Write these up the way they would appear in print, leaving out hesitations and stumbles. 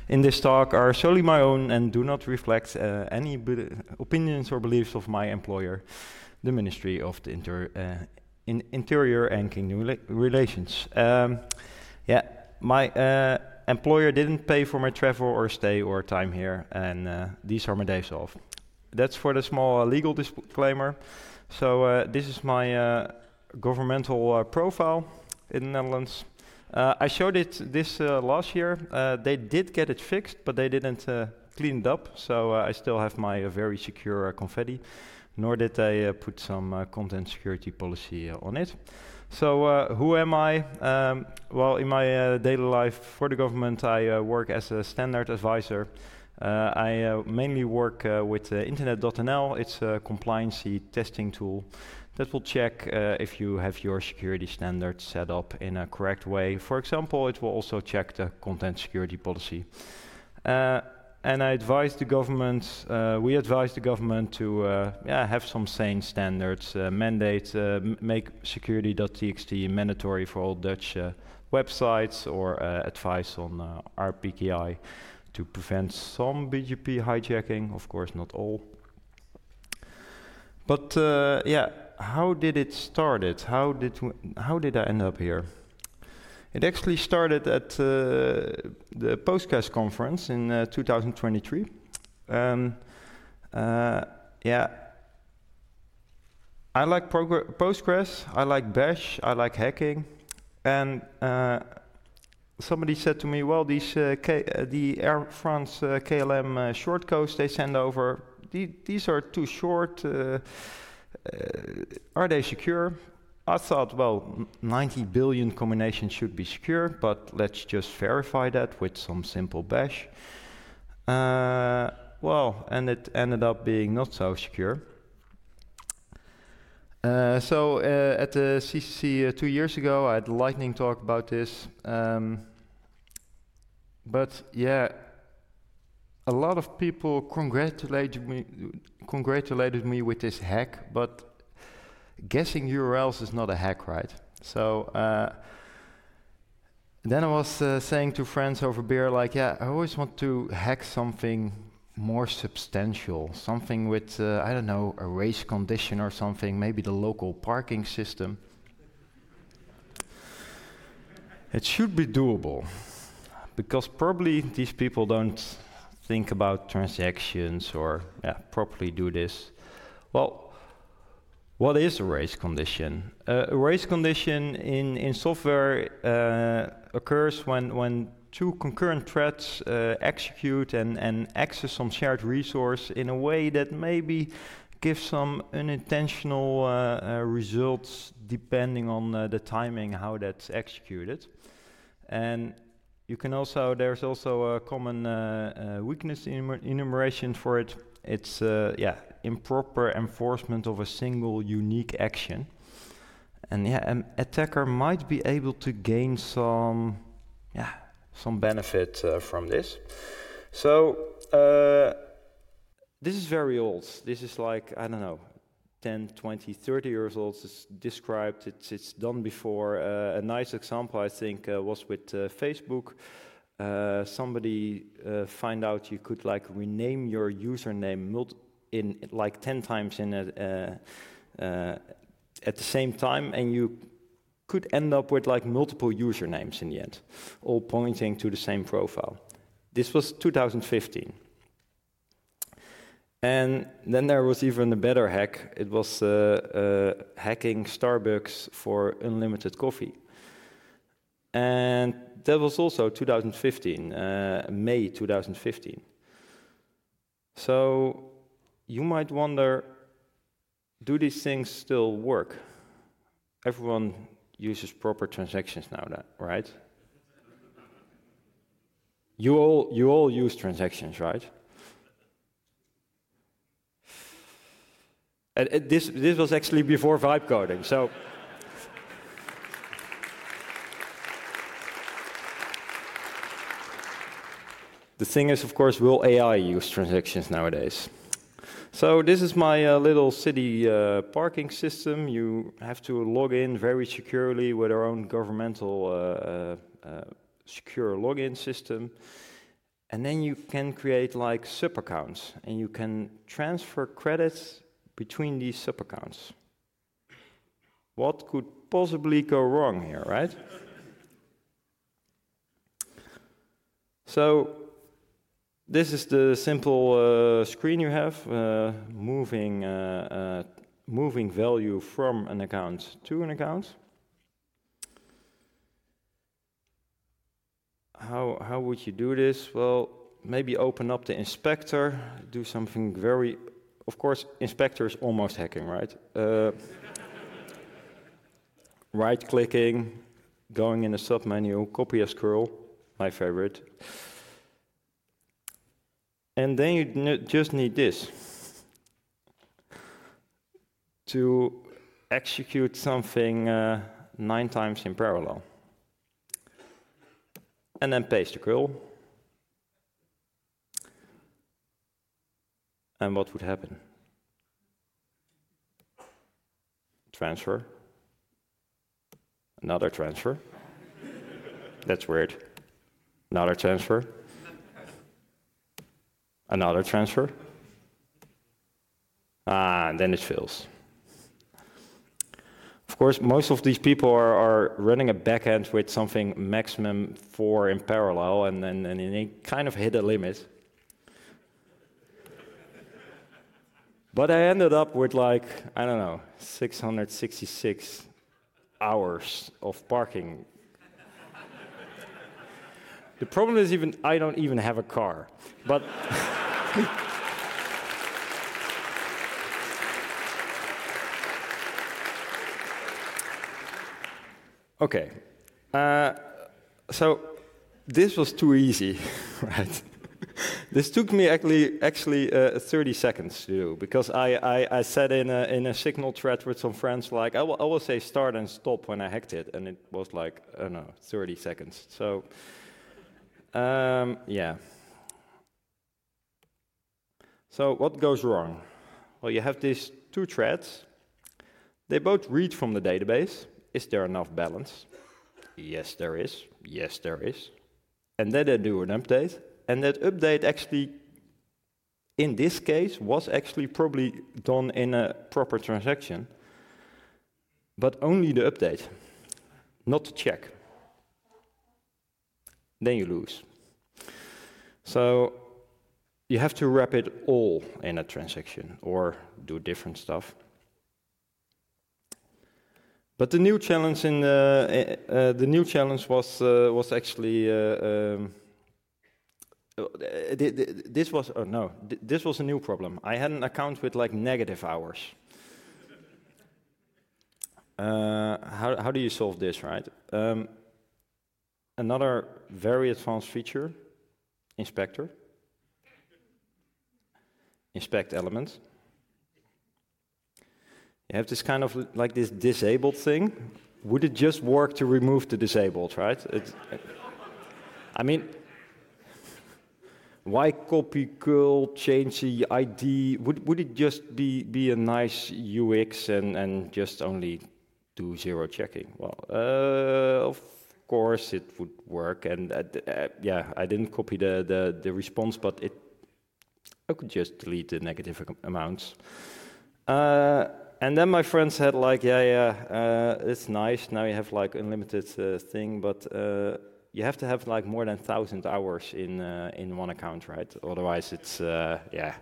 in this talk are solely my own and do not reflect any opinions or beliefs of my employer, the Ministry of the Interior and Kingdom Relations. My employer didn't pay for my travel or stay or time here, and these are my days off. That's for the small legal disclaimer. So this is my governmental profile in the Netherlands. I showed it this last year. They did get it fixed, but they didn't clean it up. So I still have my very secure confetti, nor did they put some content security policy on it. So who am I? Well, in my daily life for the government, I work as a standard advisor. I mainly work with Internet.nl. It's a compliancy testing tool that will check if you have your security standards set up in a correct way. For example, it will also check the content security policy. And I advise the government, we advise the government to have some sane standards, mandate, make security.txt mandatory for all Dutch websites, or advice on RPKI to prevent some BGP hijacking, of course not all. But how did it start? How did I end up here? It actually started at the Postgres conference in 2023. I like Postgres, I like Bash, I like hacking, and somebody said to me, well, these the Air France KLM shortcodes they send over, these are too short. Are they secure? I thought, well, 90 billion combinations should be secure, but let's just verify that with some simple bash. And it ended up being not so secure. So at the CCC 2 years ago, I had a lightning talk about this. But yeah, a lot of people congratulated me with this hack, but guessing URLs is not a hack, right? So then I was saying to friends over beer, like, I always want to hack something more substantial, something with, I don't know, a race condition or something, maybe the local parking system. It should be doable, because probably these people don't think about transactions or properly do this. Well, what is a race condition? A race condition in software occurs when two concurrent threads execute and access some shared resource in a way that maybe gives some unintentional results depending on the timing how that's executed. And you can also, there's also a common weakness enumeration for it. It's improper enforcement of a single unique action. And an attacker might be able to gain some benefit from this. So this is very old. This is like, I don't know, 10, 20, 30 years old. It's described, it's done before. A nice example, I think, was with Facebook. Somebody find out you could like rename your username in like 10 times in at the same time, and you could end up with like multiple usernames in the end, all pointing to the same profile. This was 2015. And then there was even a better hack. It was hacking Starbucks for unlimited coffee. And that was also 2015, May 2015. So you might wonder, do these things still work? Everyone uses proper transactions now, right? You all use transactions, right? This was actually before vibe coding, so. The thing is, of course, will AI use transactions nowadays? So this is my little city parking system. You have to log in very securely with our own governmental secure login system. And then you can create like sub-accounts, and you can transfer credits between these sub-accounts. What could possibly go wrong here, right? So this is the simple screen you have, moving value from an account to an account. How would you do this? Well, maybe open up the inspector, do something very... Of course, inspector is almost hacking, right? Right-clicking, going in the submenu, copy as curl, my favorite. And then you just need this to execute something 9 times in parallel. And then paste the curl. And what would happen? Transfer. Another transfer. That's weird. Another transfer. Another transfer. And then it fails. Of course, most of these people are running a backend with something maximum 4 in parallel, and they kind of hit a limit. But I ended up with like, I don't know, 666 hours of parking. The problem is I don't even have a car. But okay, so this was too easy, right? This took me actually 30 seconds to do, because I said in a Signal thread with some friends, like, I will say start and stop when I hacked it, and it was like, I don't know, 30 seconds. So, yeah. So what goes wrong? Well, you have these 2 threads. They both read from the database. Is there enough balance? Yes, there is. Yes, there is. And then they do an update. And that update actually, in this case, was actually probably done in a proper transaction. But only the update, not the check. Then you lose. So you have to wrap it all in a transaction or do different stuff. But the new challenge was actually this was a new problem. I had an account with like negative hours. How do you solve this, right? Another very advanced feature, inspector. Inspect element. You have this kind of like this disabled thing. Would it just work to remove the disabled, right? I mean, why copy curl, change the ID? Would it just be a nice UX and just only do 0 checking? Well, of course it would work, and yeah, I didn't copy the response, but I could just delete the negative amounts. And then my friend said, like, yeah, it's nice. Now you have like unlimited thing, but you have to have like more than 1,000 hours in one account, right? Otherwise, it's yeah.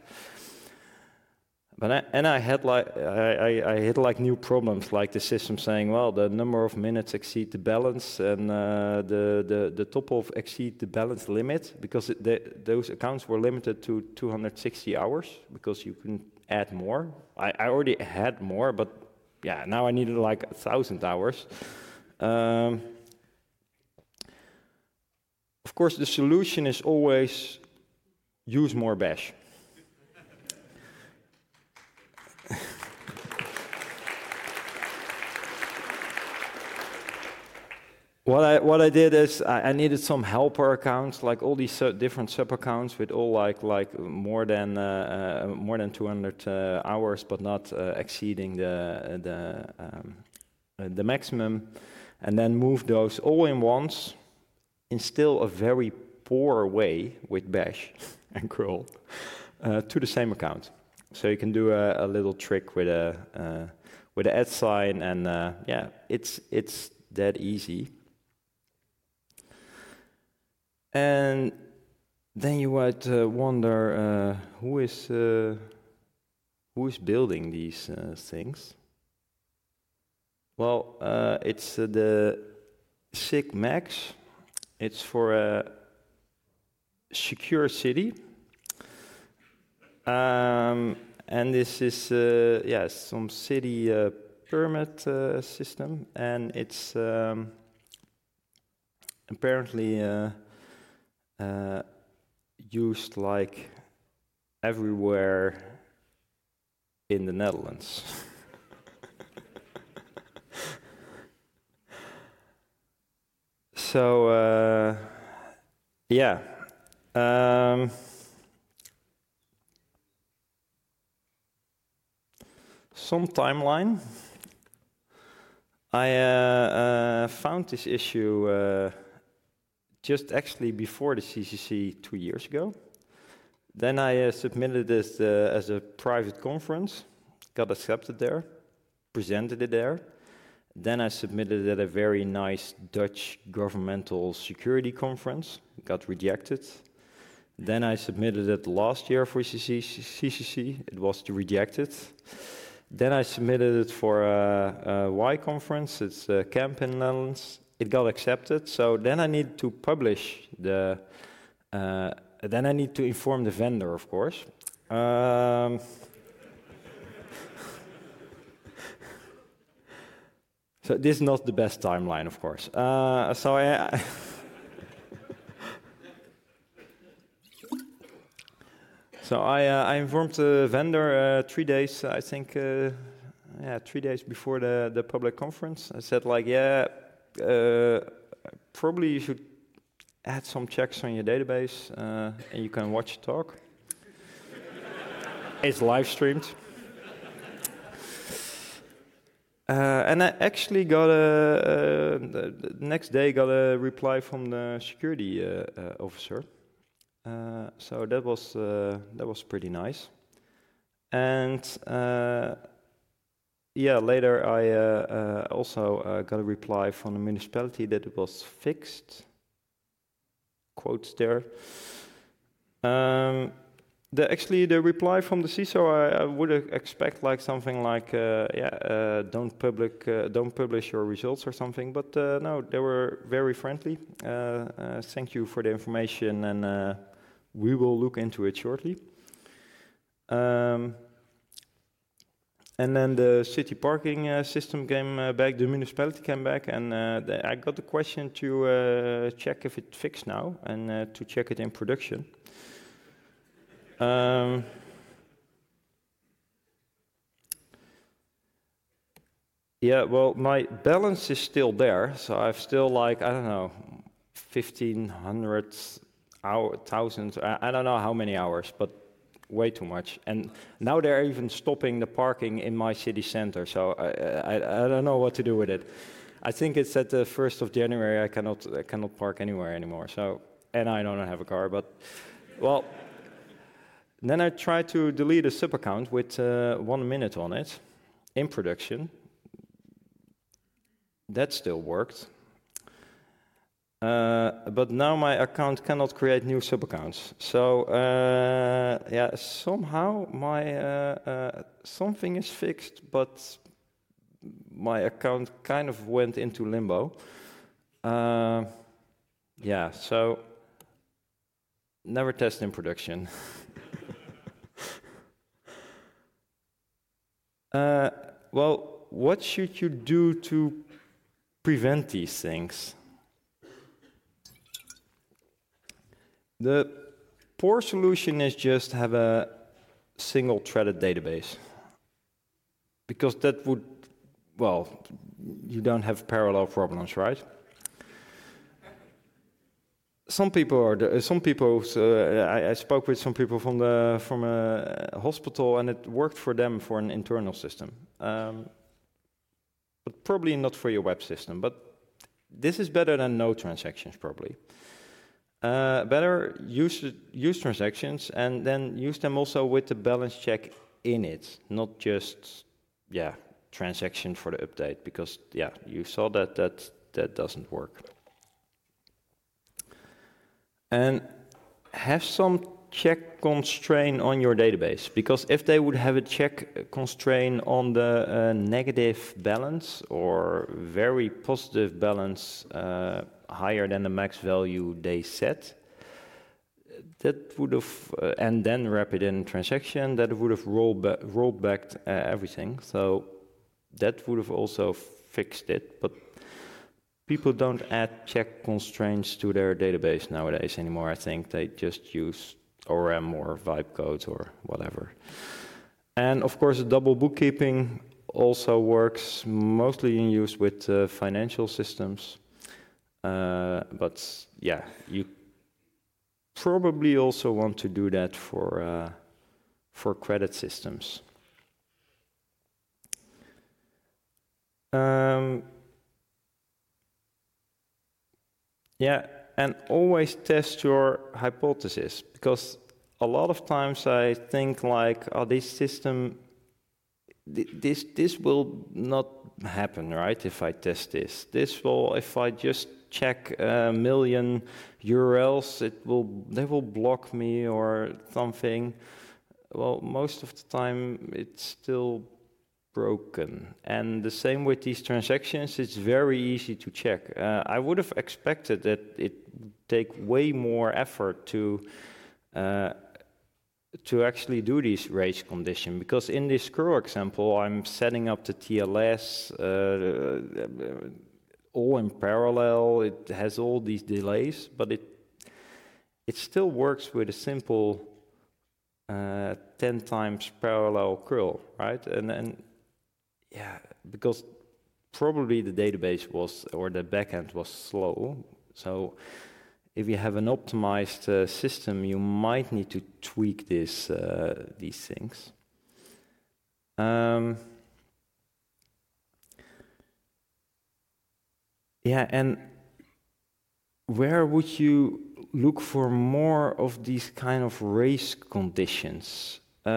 But I had like I hit like new problems, like the system saying, well, the number of minutes exceed the balance, and the top of exceed the balance limit, because those accounts were limited to 260 hours, because you can add more. I already had more, but yeah, now I needed like 1,000 hours. Of course, the solution is always use more bash. What I did is I needed some helper accounts, like all these different sub accounts with all like more than 200 hours, but not exceeding the maximum, and then move those all in once in still a very poor way with bash and curl to the same account. So you can do a little trick with a @ sign, and yeah, it's that easy. And then you might wonder who is building these things. Well, it's the SIG Max. It's for a secure city. And this is some city permit system, and it's apparently used like everywhere in the Netherlands. So yeah. Some timeline. I found this issue just actually before the CCC 2 years ago. Then I submitted this as a private conference, got accepted there, presented it there. Then I submitted it at a very nice Dutch governmental security conference, got rejected. Then I submitted it last year for CCC, it was rejected. Then I submitted it for a Y conference, it's a camp in the Netherlands. It got accepted, so then I need to publish the, then I need to inform the vendor, of course. So this is not the best timeline, of course. So I informed the vendor 3 days, I think, 3 days before the public conference. I said, like, probably you should add some checks on your database, and you can watch the talk. It's live streamed. And I actually got the next day got a reply from the security officer. So that was pretty nice. And later I also got a reply from the municipality that it was fixed. Quotes there. The reply from the CISO, I would expect like something like, don't publish your results or something. But no, they were very friendly. Thank you for the information, and we will look into it shortly. And then the city parking system came back, the municipality came back, and I got the question to check if it's fixed now, and to check it in production. Yeah, well, my balance is still there, so I've still like, I don't know, 1,500 1,000, I don't know how many hours, but way too much. And now they're even stopping the parking in my city center, so I don't know what to do with it. I think it's at the 1st of January, I cannot park anywhere anymore, so, and I don't have a car, but, well, then I tried to delete a sub-account with 1 minute on it, in production. That still worked. But now my account cannot create new sub-accounts. So, somehow my something is fixed, but my account kind of went into limbo. So never test in production. Well, what should you do to prevent these things? The poor solution is just have a single threaded database. Because that would, well, you don't have parallel problems, right? I spoke with some people from a hospital, and it worked for them for an internal system, but probably not for your web system. But this is better than no transactions, probably. Better use transactions and then use them also with the balance check in it, not just transaction for the update, because you saw that doesn't work. And have some check constraint on your database, because if they would have a check constraint on the negative balance or very positive balance higher than the max value they set, that would have, and then wrap it in transaction, that would have rolled back everything. So that would have also fixed it, but people don't add check constraints to their database nowadays anymore. I think they just use ORM or vibe codes or whatever. And of course, the double bookkeeping also works, mostly in use with financial systems. But yeah, you probably also want to do that for credit systems. Yeah, and always test your hypothesis, because a lot of times I think like, oh, this system, this will not happen, right? If I test this, if I just check a million URLs, they will block me or something. Well, most of the time it's still broken. And the same with these transactions, it's very easy to check. I would have expected that it would take way more effort to actually do these race condition, because in this curl example, I'm setting up the TLS all in parallel. It has all these delays, but it still works with a simple 10 times parallel curl, right? And yeah, because probably the database was, or the backend was slow. So if you have an optimized system, you might need to tweak these things. Yeah, and where would you look for more of these kind of race conditions?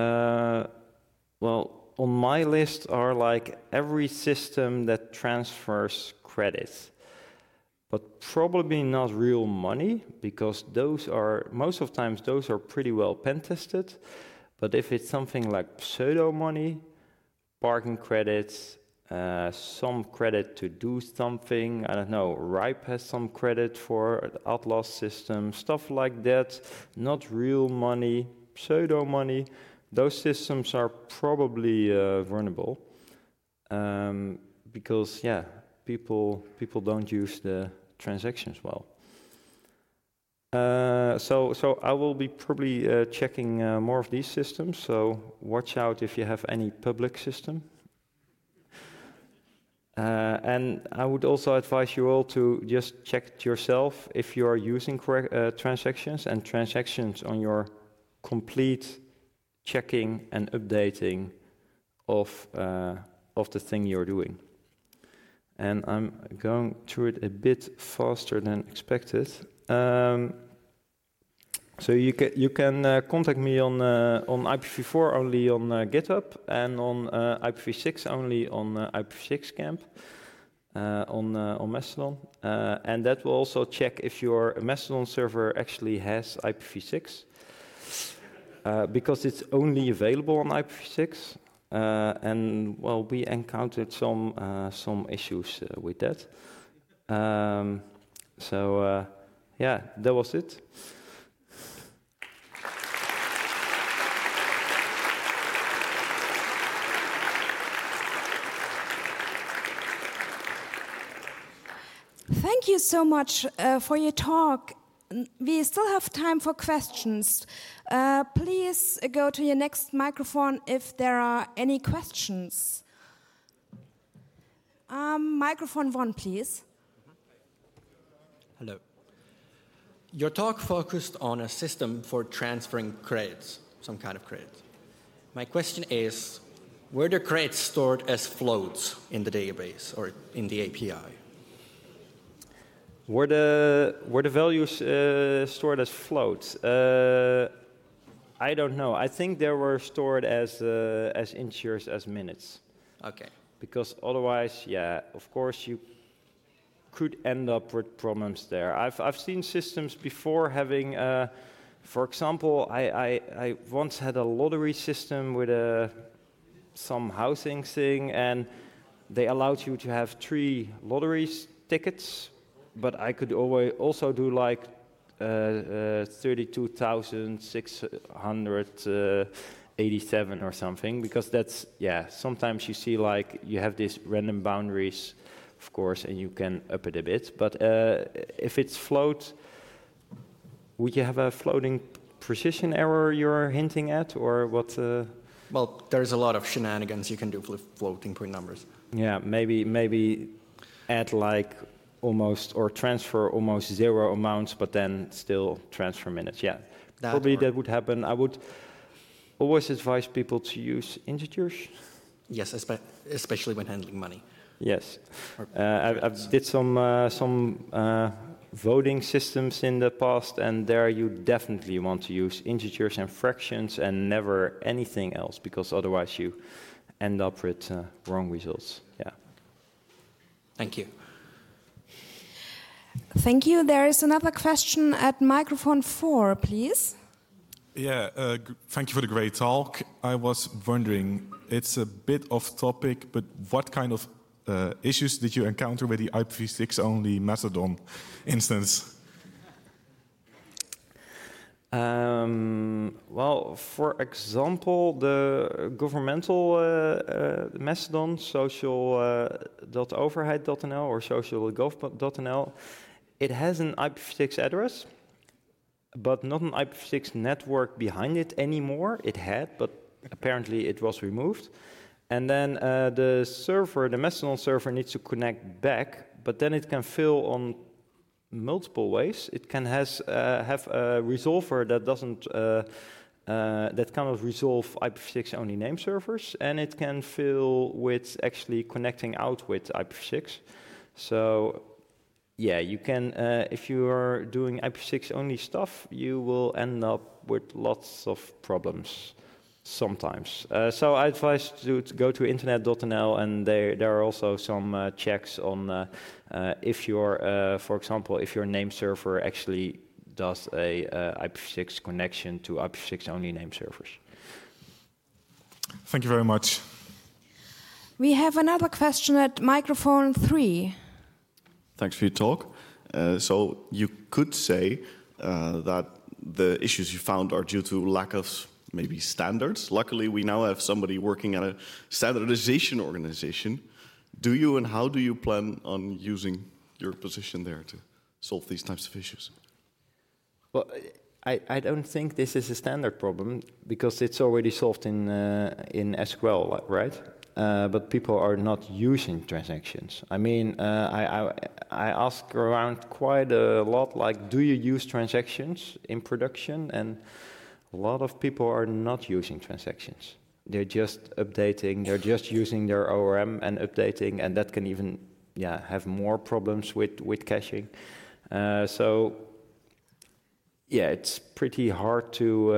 Well, on my list are like every system that transfers credit, but probably not real money, because those are, most of the times, those are pretty well pen tested. But if it's something like pseudo money, parking credits, some credit to do something, I don't know, Ripe has some credit for Atlas system, stuff like that, not real money, pseudo money, those systems are probably vulnerable, because people don't use the transactions well. So I will be probably checking more of these systems. So watch out if you have any public system. And I would also advise you all to just check it yourself if you are using transactions on your complete checking and updating of the thing you're doing. And I'm going through it a bit faster than expected. So you can contact me on IPv4 only on GitHub, and on IPv6 only on IPv6 Camp on Mastodon. And that will also check if your Mastodon server actually has IPv6. Because it's only available on IPv6, and well, we encountered some issues with that. Yeah, that was it. Thank you so much for your talk. We still have time for questions. Please go to your next microphone if there are any questions. Microphone 1, please. Hello. Your talk focused on a system for transferring credits, some kind of credit. My question is, were the credits stored as floats in the database or in the API? Were the values stored as floats? I don't know. I think they were stored as integers, as minutes. Okay. Because otherwise, yeah, of course you could end up with problems there. I've seen systems before having, for example, I once had a lottery system with some housing thing, and they allowed you to have 3 lottery tickets, but I could also do like 32,687 or something, because that's, yeah, sometimes you see like you have these random boundaries, of course, and you can up it a bit. But if it's float, would you have a floating precision error you're hinting at, or what? Well, there's a lot of shenanigans you can do with floating point numbers. Yeah, maybe add like almost, or transfer almost 0 amounts, but then still transfer minutes. Yeah, probably that would happen. I would always advise people to use integers. Yes, especially when handling money. Yes, I've did some voting systems in the past, and there you definitely want to use integers and fractions and never anything else, because otherwise you end up with wrong results. Yeah. Thank you. Thank you. There is another question at microphone 4, please. Yeah, thank you for the great talk. I was wondering, it's a bit off topic, but what kind of issues did you encounter with the IPv6 only Mastodon instance? Well, for example, the governmental Mastodon, social.overheid.nl or social.gov.nl, it has an IPv6 address, but not an IPv6 network behind it anymore. It had, but apparently it was removed. And then the server, the Mastodon server, needs to connect back, but then it can fill on multiple ways. It can have a resolver that doesn't that cannot resolve IPv6 only name servers, and it can fill with actually connecting out with IPv6. So yeah, you can if you are doing IPv6 only stuff, you will end up with lots of problems sometimes. So I advise to go to internet.nl, and there are also some checks on if your, for example, if your name server actually does a IPv6 connection to IPv6 only name servers. Thank you very much. We have another question at microphone 3. Thanks for your talk. So you could say that the issues you found are due to lack of maybe standards. Luckily, we now have somebody working at a standardization organization. Do you and how do you plan on using your position there to solve these types of issues? Well, I don't think this is a standard problem, because it's already solved in SQL, right? But people are not using transactions. I mean, I ask around quite a lot, like, do you use transactions in production? And a lot of people are not using transactions. They're just updating, they're just using their ORM and updating, and that can even have more problems with caching. So yeah, it's pretty hard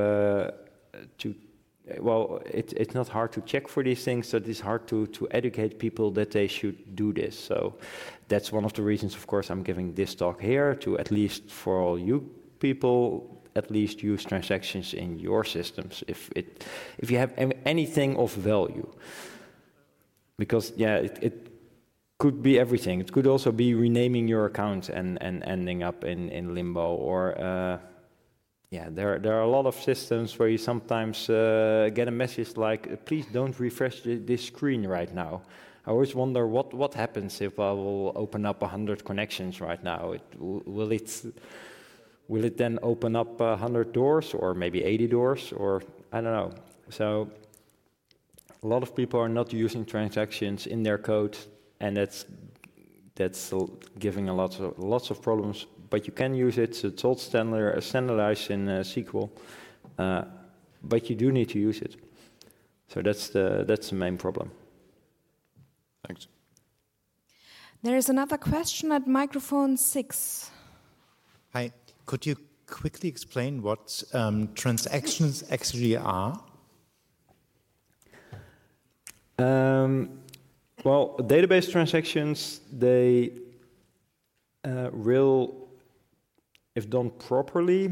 it's not hard to check for these things, so it's hard to educate people that they should do this. So that's one of the reasons, of course, I'm giving this talk here, to at least for all you people, at least use transactions in your systems if you have anything of value. Because it could be everything. It could also be renaming your account and ending up in limbo, or there are a lot of systems where you sometimes get a message like, please don't refresh this screen right now. I always wonder what happens if I will open up 100 connections right now. Will it then open up 100 doors, or maybe 80 doors, or I don't know. So a lot of people are not using transactions in their code, and that's giving lots of problems. But you can use it. So it's all standardized in SQL, but you do need to use it. So that's the main problem. Thanks. There is another question at microphone 6. Hi, could you quickly explain what transactions actually are? Well, database transactions, they will, if done properly,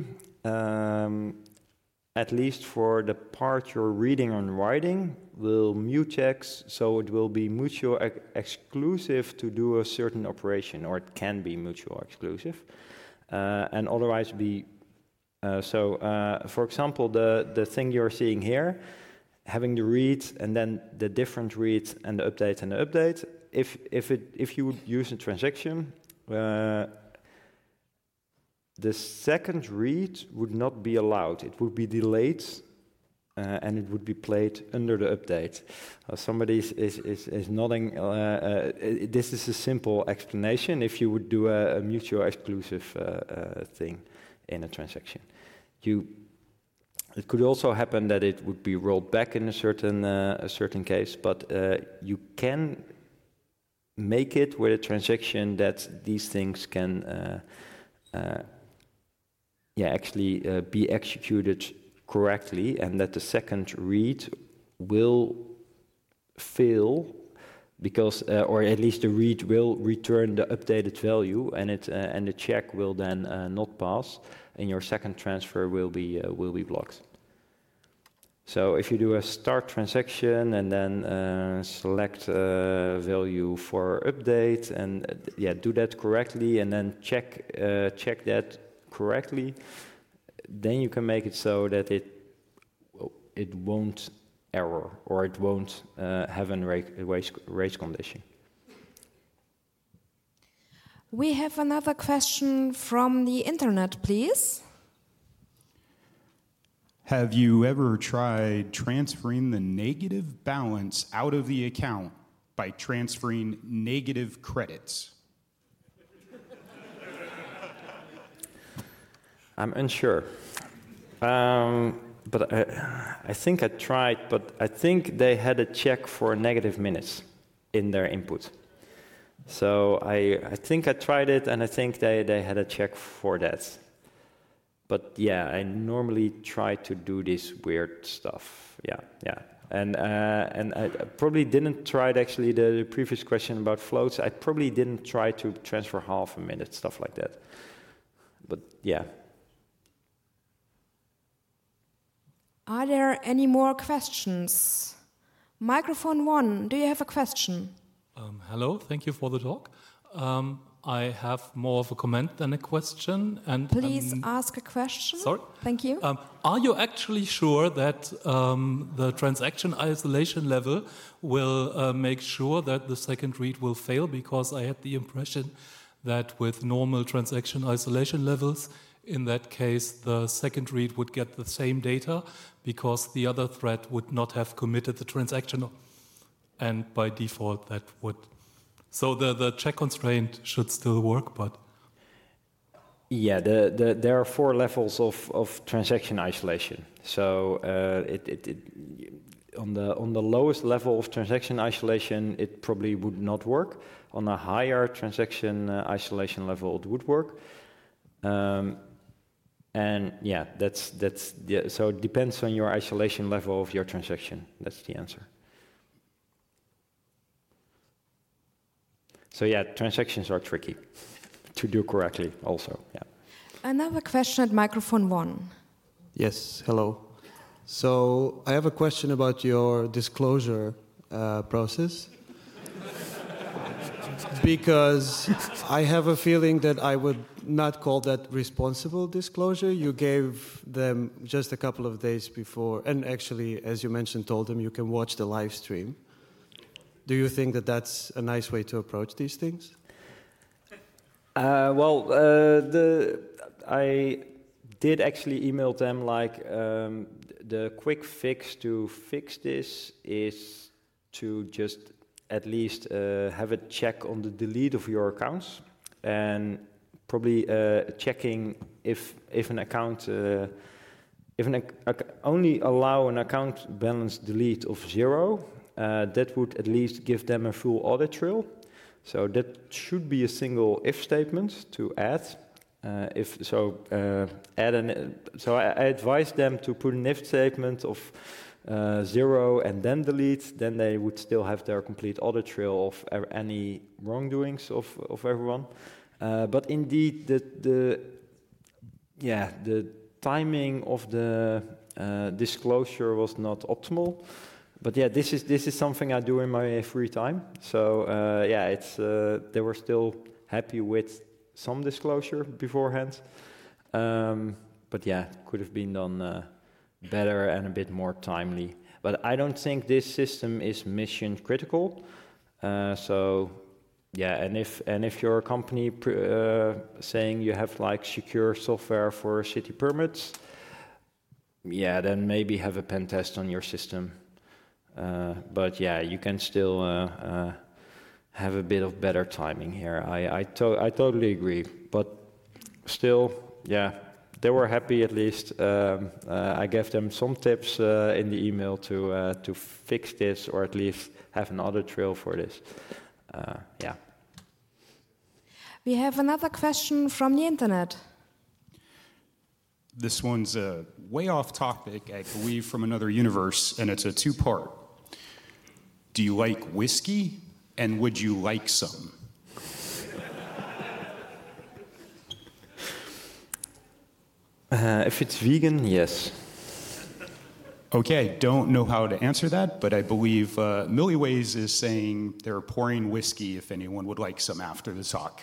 at least for the part you're reading and writing, will mutex, so it will be mutual exclusive to do a certain operation, or it can be mutual exclusive, and otherwise be, for example, the thing you're seeing here, having the read and then the different read and the update and the update, if you would use a transaction, the second read would not be allowed. It would be delayed, and it would be played under the update. Somebody is nodding. This is a simple explanation if you would do a mutual exclusive thing in a transaction. It could also happen that it would be rolled back in a certain case, but you can make it with a transaction that these things can actually be executed correctly, and that the second read will fail because, or at least the read will return the updated value, and the check will then not pass, and your second transfer will be blocked. So if you do a start transaction and then select value for update, and do that correctly, and then check that correctly, then you can make it so that it won't error, or it won't have a race condition. We have another question from the internet, please. Have you ever tried transferring the negative balance out of the account by transferring negative credits? I'm unsure. But I think I tried, but I think they had a check for negative minutes in their input. So I think I tried it, and I think they had a check for that. But yeah, I normally try to do this weird stuff. Yeah. And I probably didn't try it, actually, the previous question about floats. I probably didn't try to transfer half a minute, stuff like that. But yeah. Are there any more questions? Microphone 1, do you have a question? Hello, thank you for the talk. I have more of a comment than a question. And please ask a question. Sorry? Thank you. Are you actually sure that the transaction isolation level will make sure that the second read will fail? Because I had the impression that with normal transaction isolation levels, in that case, the second read would get the same data because the other thread would not have committed the transaction, and by default that would. So the check constraint should still work, but. Yeah, there are 4 levels of transaction isolation. So on the lowest level of transaction isolation, it probably would not work. On a higher transaction isolation level, it would work. And yeah, so it depends on your isolation level of your transaction. That's the answer. So yeah, transactions are tricky to do correctly also, yeah. Another question at microphone 1. Yes, hello. So I have a question about your disclosure process. Because I have a feeling that I would not call that responsible disclosure. You gave them just a couple of days before, and actually, as you mentioned, told them you can watch the live stream. Do you think that that's a nice way to approach these things? I did actually email them, like, the quick fix to fix this is to just at least have a check on the delete of your accounts, and probably checking if an account, only allow an account balance delete of 0, that would at least give them a full audit trail. So that should be a single if statement to add. So I advise them to put an if statement of 0 and then delete. Then they would still have their complete audit trail of any wrongdoings of everyone. But indeed, the timing of the disclosure was not optimal. But yeah, this is something I do in my free time. So they were still happy with some disclosure beforehand. But yeah, could have been done better and a bit more timely. But I don't think this system is mission critical. And if you're a company saying you have like secure software for city permits, then maybe have a pen test on your system. But yeah, you can still have a bit of better timing here. I totally agree. But still, they were happy at least. I gave them some tips in the email to fix this, or at least have an audit trail for this. We have another question from the internet. This one's way off topic, I believe, from another universe, and it's a two-part. Do you like whiskey, and would you like some? If it's vegan, yes. Okay, I don't know how to answer that, but I believe Millie Ways is saying they're pouring whiskey if anyone would like some after the talk.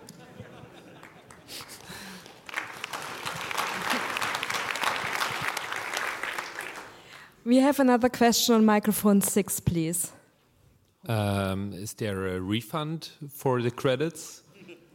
We have another question on microphone 6, please. Is there a refund for the credits?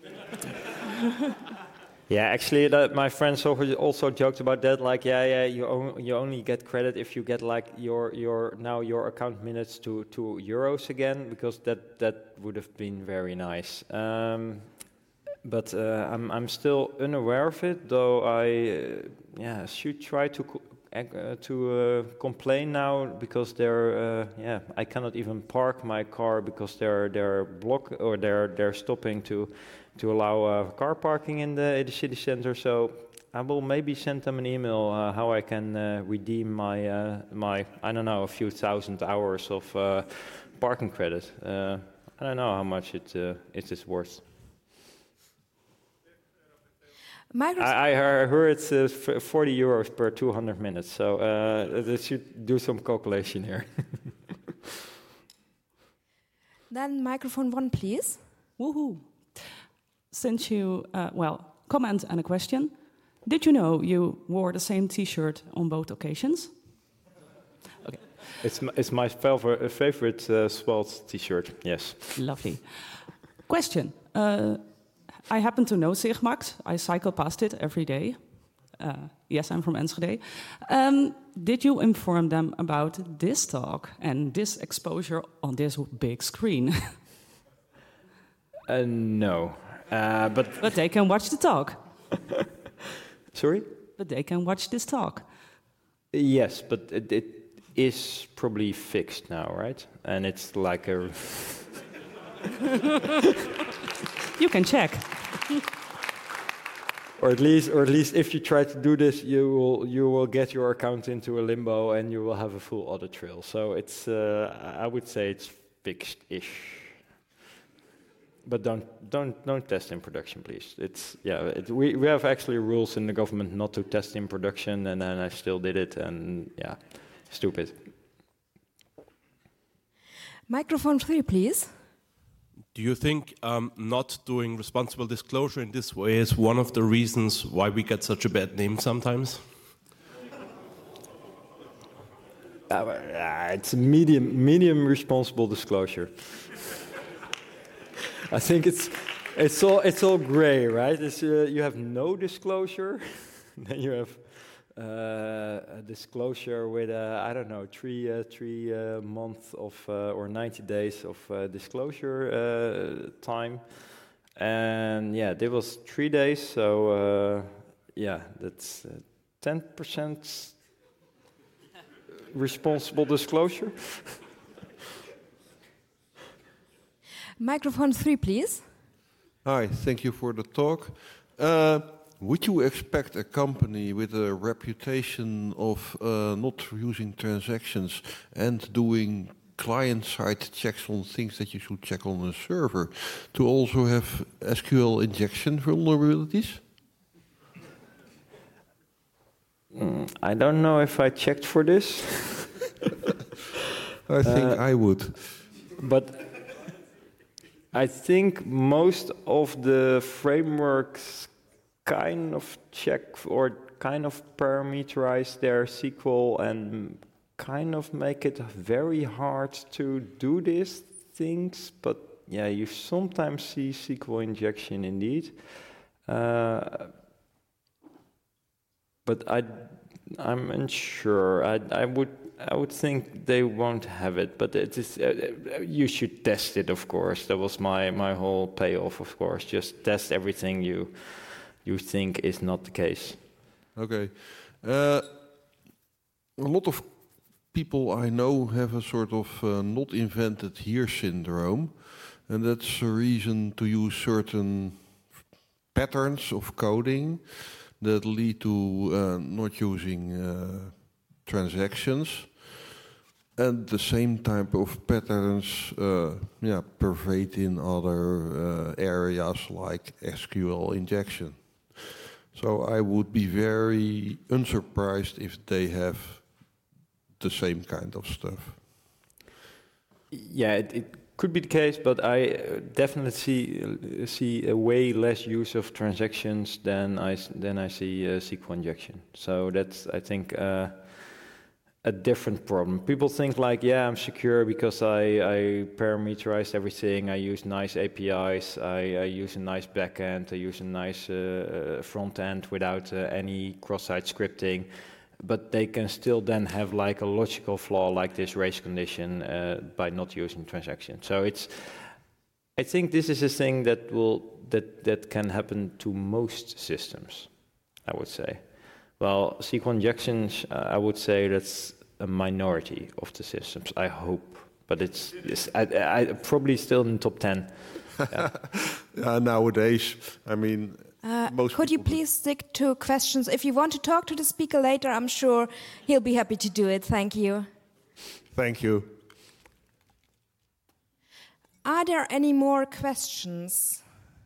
Yeah, actually, my friends also joked about that. Like, you only get credit if you get like your account minutes to euros again, because that would have been very nice. But I'm still unaware of it, though. I should try to complain now, because I cannot even park my car because they're stopping to allow car parking in the city center. So I will maybe send them an email how I can redeem my I don't know, a few thousand hours of parking credit. I don't know how much it is worth. I heard it's 40 euros per 200 minutes, so they should do some calculation here. Then microphone 1, please. Woohoo! Since you, comment and a question. Did you know you wore the same T-shirt on both occasions? Okay. It's my favorite Swalt T-shirt, yes. Lovely. Question. I happen to know Sigmax. I cycle past it every day. Yes, I'm from Enschede. Did you inform them about this talk and this exposure on this big screen? No. But they can watch the talk. Sorry? But they can watch this talk. Yes, but it is probably fixed now, right? And it's like a... You can check. Or at least if you try to do this, you will get your account into a limbo and you will have a full audit trail. So it's I would say it's fixed-ish. But don't test in production, please. We have actually rules in the government not to test in production, and then I still did it, and stupid. Microphone 3, please. Do you think not doing responsible disclosure in this way is one of the reasons why we get such a bad name sometimes? It's a medium responsible disclosure. I think it's all gray, right? You have no disclosure, then you have a disclosure with I don't know, 3 months of or 90 days of disclosure time, and there was 3 days. So that's 10% responsible disclosure. Microphone 3, please. Hi, thank you for the talk. Would you expect a company with a reputation of not using transactions and doing client-side checks on things that you should check on a server to also have SQL injection vulnerabilities? I don't know if I checked for this. I think I would. But I think most of the frameworks kind of check or kind of parameterize their SQL and kind of make it very hard to do these things. But yeah, you sometimes see SQL injection indeed. But I'm unsure. I would think they won't have it, but it is. You should test it, of course. That was my whole payoff, of course. Just test everything you think is not the case. Okay. A lot of people I know have a sort of not invented here syndrome, and that's a reason to use certain patterns of coding that lead to not using transactions, and the same type of patterns pervade in other areas like SQL injection. So I would be very unsurprised if they have the same kind of stuff. Yeah, it could be the case, but I definitely see a way less use of transactions than I see SQL injection. So that's, I think, a different problem. People think like, yeah, I'm secure because I parameterize everything. I use nice APIs. I use a nice backend. I use a nice front end without any cross-site scripting. But they can still then have like a logical flaw like this race condition by not using transaction. So I think this is a thing that can happen to most systems, I would say. Well, SQL injections, I would say that's a minority of the systems, I hope. But it's I probably still in the top 10. Yeah. Nowadays, I mean... could you please stick to questions? If you want to talk to the speaker later, I'm sure he'll be happy to do it. Thank you. Thank you. Are there any more questions?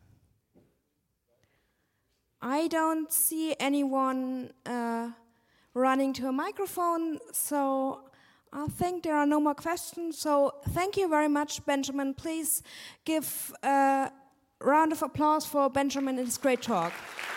I don't see anyone running to a microphone, so I think there are no more questions. So thank you very much, Benjamin. Please give a round of applause for Benjamin and his great talk.